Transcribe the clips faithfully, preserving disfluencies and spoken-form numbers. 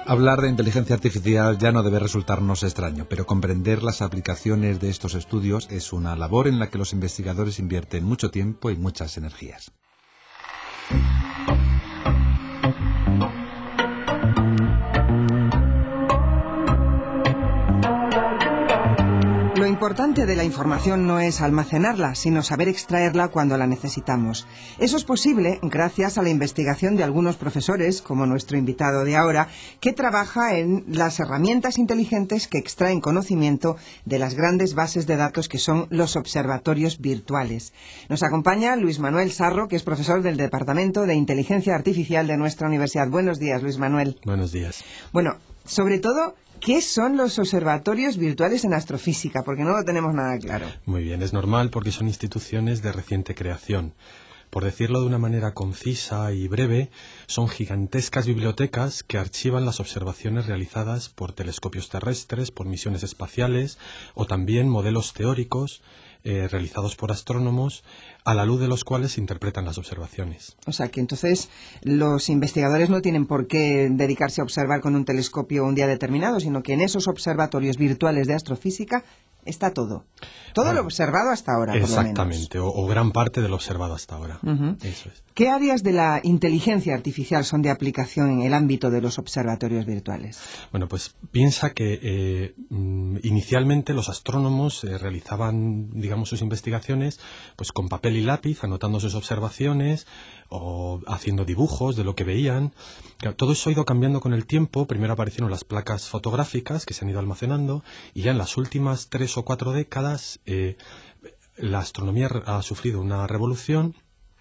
Hablar de inteligencia artificial ya no debe resultarnos extraño, pero comprender las aplicaciones de estos estudios es una labor en la que los investigadores invierten mucho tiempo y muchas energías. Lo importante de la información no es almacenarla, sino saber extraerla cuando la necesitamos. Eso es posible gracias a la investigación de algunos profesores, como nuestro invitado de ahora, que trabaja en las herramientas inteligentes que extraen conocimiento de las grandes bases de datos que son los observatorios virtuales. Nos acompaña Luis Manuel Sarro, que es profesor del Departamento de Inteligencia Artificial de nuestra universidad. Buenos días, Luis Manuel. Buenos días. Bueno, sobre todo, ¿qué son los observatorios virtuales en astrofísica? Porque no lo tenemos nada claro. Muy bien, es normal porque son instituciones de reciente creación. Por decirlo de una manera concisa y breve, son gigantescas bibliotecas que archivan las observaciones realizadas por telescopios terrestres, por misiones espaciales o también modelos teóricos eh, realizados por astrónomos, a la luz de los cuales se interpretan las observaciones. O sea que entonces los investigadores no tienen por qué dedicarse a observar con un telescopio un día determinado, sino que en esos observatorios virtuales de astrofísica está todo. Todo bueno, lo observado hasta ahora, por lo menos. Exactamente, o, o gran parte de lo observado hasta ahora. Uh-huh. Eso es. ¿Qué áreas de la inteligencia artificial son de aplicación en el ámbito de los observatorios virtuales? Bueno, pues piensa que eh, inicialmente los astrónomos eh, realizaban, digamos, sus investigaciones pues con papel y lápiz, anotando sus observaciones o haciendo dibujos de lo que veían. Todo eso ha ido cambiando con el tiempo. Primero aparecieron las placas fotográficas que se han ido almacenando y ya en las últimas tres o cuatro décadas eh, la astronomía ha sufrido una revolución.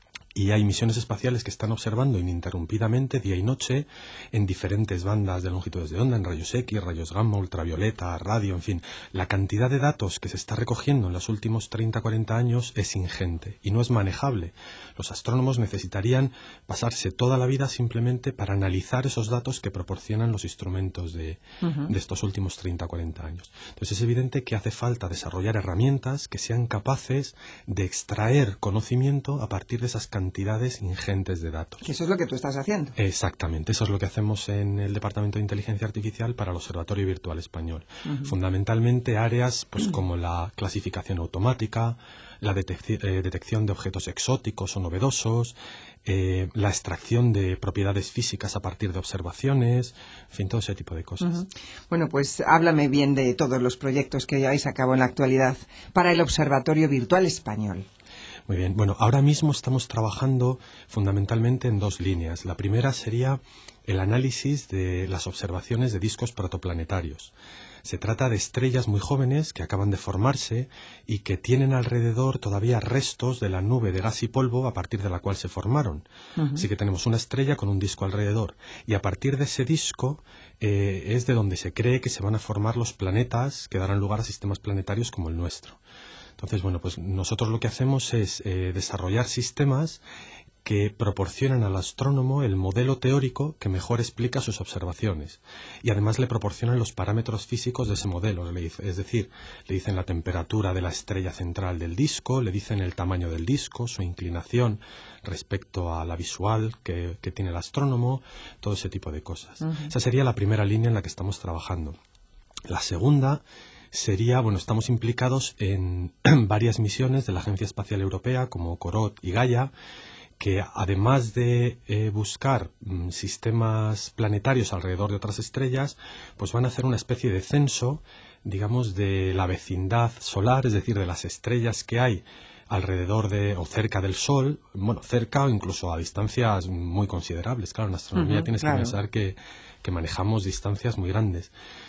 Y hay misiones espaciales que están observando ininterrumpidamente día y noche en diferentes bandas de longitudes de onda, en rayos X, rayos gamma, ultravioleta, radio, en fin. La cantidad de datos que se está recogiendo en los últimos treinta a cuarenta años es ingente y no es manejable. Los astrónomos necesitarían pasarse toda la vida simplemente para analizar esos datos que proporcionan los instrumentos de, uh-huh. de estos últimos treinta a cuarenta años. Entonces es evidente que hace falta desarrollar herramientas que sean capaces de extraer conocimiento a partir de esas cantidades cantidades ingentes de datos. Que eso es lo que tú estás haciendo. Exactamente, eso es lo que hacemos en el Departamento de Inteligencia Artificial para el Observatorio Virtual Español. Uh-huh. Fundamentalmente áreas pues, uh-huh. como la clasificación automática, la detec- eh, detección de objetos exóticos o novedosos, eh, la extracción de propiedades físicas a partir de observaciones, en fin, todo ese tipo de cosas. Uh-huh. Bueno, pues háblame bien de todos los proyectos que lleváis a cabo en la actualidad para el Observatorio Virtual Español. Muy bien. Bueno, ahora mismo estamos trabajando fundamentalmente en dos líneas. La primera sería el análisis de las observaciones de discos protoplanetarios. Se trata de estrellas muy jóvenes que acaban de formarse y que tienen alrededor todavía restos de la nube de gas y polvo a partir de la cual se formaron. Uh-huh. Así que tenemos una estrella con un disco alrededor y a partir de ese disco eh, es de donde se cree que se van a formar los planetas que darán lugar a sistemas planetarios como el nuestro. Entonces, bueno, pues nosotros lo que hacemos es eh, desarrollar sistemas que proporcionan al astrónomo el modelo teórico que mejor explica sus observaciones y además le proporcionan los parámetros físicos de ese modelo, es decir, le dicen la temperatura de la estrella central del disco, le dicen el tamaño del disco, su inclinación respecto a la visual que, que tiene el astrónomo, todo ese tipo de cosas. Uh-huh. Esa sería la primera línea en la que estamos trabajando. La segunda sería, bueno, estamos implicados en varias misiones de la Agencia Espacial Europea como COROT y Gaia, que además de eh, buscar mm, sistemas planetarios alrededor de otras estrellas, pues van a hacer una especie de censo, digamos, de la vecindad solar, es decir, de las estrellas que hay alrededor de o cerca del Sol, bueno, cerca o incluso a distancias muy considerables. Claro, en astronomía uh-huh, tienes claro. que pensar que, que manejamos distancias muy grandes.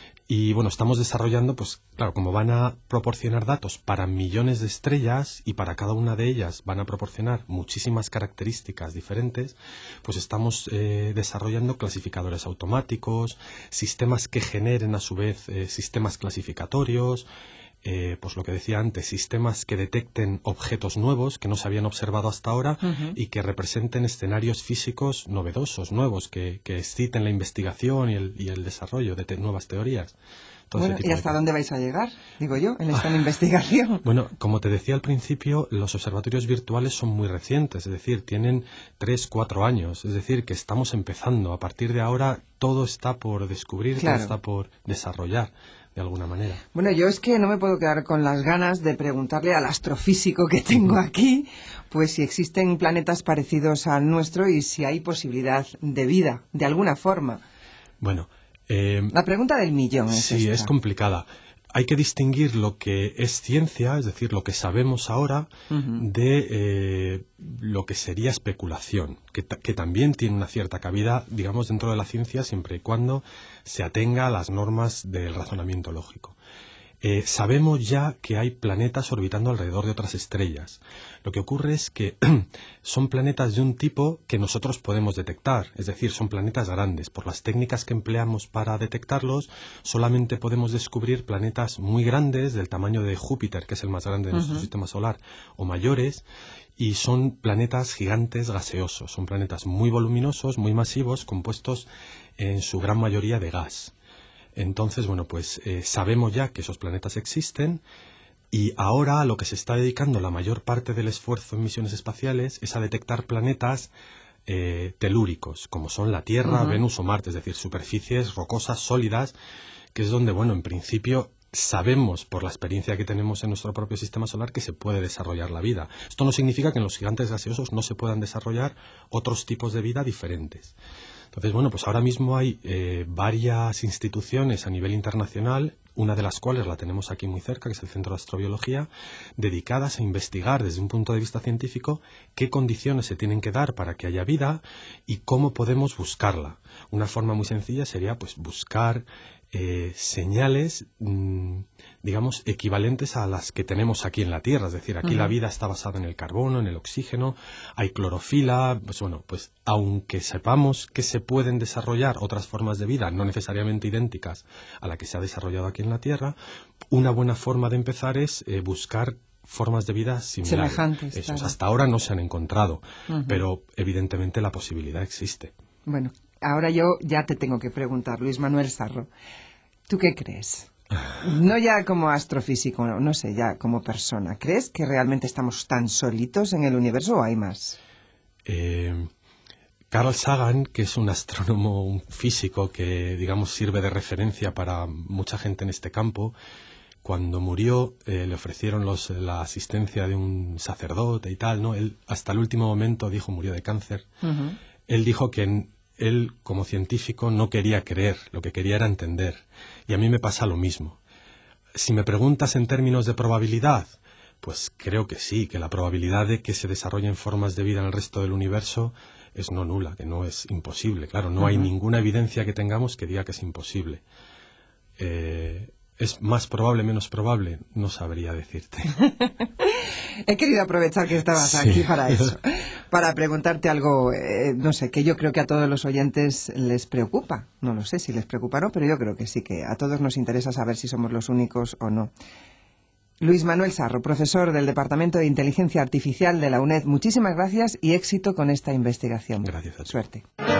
Y bueno, estamos desarrollando, pues claro, como van a proporcionar datos para millones de estrellas y para cada una de ellas van a proporcionar muchísimas características diferentes, pues estamos eh, desarrollando clasificadores automáticos, sistemas que generen a su vez eh, sistemas clasificatorios, eh, pues lo que decía antes, sistemas que detecten objetos nuevos que no se habían observado hasta ahora uh-huh. y que representen escenarios físicos novedosos, nuevos, que, que exciten la investigación y el, y el desarrollo de te- nuevas teorías. Bueno, ¿y hasta dónde vais a llegar, digo yo, en esta investigación? Bueno, como te decía al principio, los observatorios virtuales son muy recientes, es decir, tienen tres, cuatro años, es decir, que estamos empezando. A partir de ahora todo está por descubrir, claro. todo está por desarrollar de alguna manera. Bueno, yo es que no me puedo quedar con las ganas de preguntarle al astrofísico que tengo aquí, pues si existen planetas parecidos al nuestro y si hay posibilidad de vida, de alguna forma. Bueno... Eh, la pregunta del millón es Sí, esta. es complicada. Hay que distinguir lo que es ciencia, es decir, lo que sabemos ahora, uh-huh. de eh, lo que sería especulación, que, ta- que también tiene una cierta cabida, digamos, dentro de la ciencia, siempre y cuando se atenga a las normas del razonamiento lógico. Eh, sabemos ya que hay planetas orbitando alrededor de otras estrellas. Lo que ocurre es que son planetas de un tipo que nosotros podemos detectar, es decir, son planetas grandes. Por las técnicas que empleamos para detectarlos, solamente podemos descubrir planetas muy grandes, del tamaño de Júpiter, que es el más grande de uh-huh. nuestro sistema solar, o mayores, y son planetas gigantes gaseosos. Son planetas muy voluminosos, muy masivos, compuestos en su gran mayoría de gas. Entonces, bueno, pues eh, sabemos ya que esos planetas existen y ahora a lo que se está dedicando la mayor parte del esfuerzo en misiones espaciales es a detectar planetas eh, telúricos, como son la Tierra, uh-huh. Venus o Marte, es decir, superficies rocosas sólidas, que es donde, bueno, en principio sabemos por la experiencia que tenemos en nuestro propio sistema solar que se puede desarrollar la vida. Esto no significa que en los gigantes gaseosos no se puedan desarrollar otros tipos de vida diferentes. Entonces, bueno, pues ahora mismo hay eh, varias instituciones a nivel internacional, una de las cuales la tenemos aquí muy cerca, que es el Centro de Astrobiología, dedicadas a investigar desde un punto de vista científico qué condiciones se tienen que dar para que haya vida y cómo podemos buscarla. Una forma muy sencilla sería pues buscar eh, señales, mmm, digamos, equivalentes a las que tenemos aquí en la Tierra. Es decir, aquí uh-huh. la vida está basada en el carbono, en el oxígeno, hay clorofila. Pues bueno, pues aunque sepamos que se pueden desarrollar otras formas de vida, no necesariamente idénticas a la que se ha desarrollado aquí en la Tierra, una buena forma de empezar es eh, buscar formas de vida similares. Semejantes, Esos, claro. Hasta ahora no se han encontrado, uh-huh. pero evidentemente la posibilidad existe. Bueno, ahora yo ya te tengo que preguntar, Luis Manuel Sarro, ¿tú qué crees? No ya como astrofísico, no, no sé, ya como persona. ¿Crees que realmente estamos tan solitos en el universo o hay más? Eh, Carl Sagan, que es un astrónomo, un físico que, digamos, sirve de referencia para mucha gente en este campo, cuando murió eh, le ofrecieron los, la asistencia de un sacerdote y tal, ¿no? Él hasta el último momento dijo, murió de cáncer. Uh-huh. Él dijo que en, él, como científico, no quería creer, lo que quería era entender. Y a mí me pasa lo mismo. Si me preguntas en términos de probabilidad, pues creo que sí, que la probabilidad de que se desarrollen formas de vida en el resto del universo es no nula, que no es imposible. Claro, no uh-huh. hay ninguna evidencia que tengamos que diga que es imposible. Eh, ¿Es más probable, menos probable? No sabría decirte. He querido aprovechar que estabas sí. aquí para eso, para preguntarte algo, eh, no sé, que yo creo que a todos los oyentes les preocupa. No lo sé si les preocupa o no, pero yo creo que sí, que a todos nos interesa saber si somos los únicos o no. Luis Manuel Sarro, profesor del Departamento de Inteligencia Artificial de la UNED, muchísimas gracias y éxito con esta investigación. Gracias a ti. Suerte.